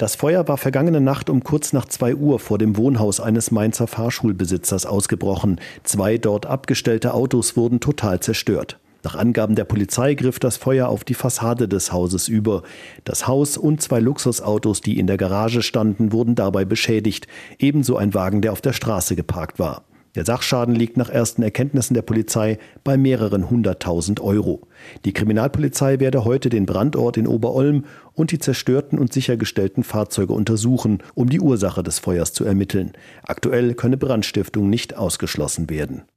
Das Feuer war vergangene Nacht um kurz nach 2 Uhr vor dem Wohnhaus eines Mainzer Fahrschulbesitzers ausgebrochen. 2 dort abgestellte Autos wurden total zerstört. Nach Angaben der Polizei griff das Feuer auf die Fassade des Hauses über. Das Haus und 2 Luxusautos, die in der Garage standen, wurden dabei beschädigt. Ebenso ein Wagen, der auf der Straße geparkt war. Der Sachschaden liegt nach ersten Erkenntnissen der Polizei bei mehreren 100.000 Euro. Die Kriminalpolizei werde heute den Brandort in Oberolm und die zerstörten und sichergestellten Fahrzeuge untersuchen, um die Ursache des Feuers zu ermitteln. Aktuell könne Brandstiftung nicht ausgeschlossen werden.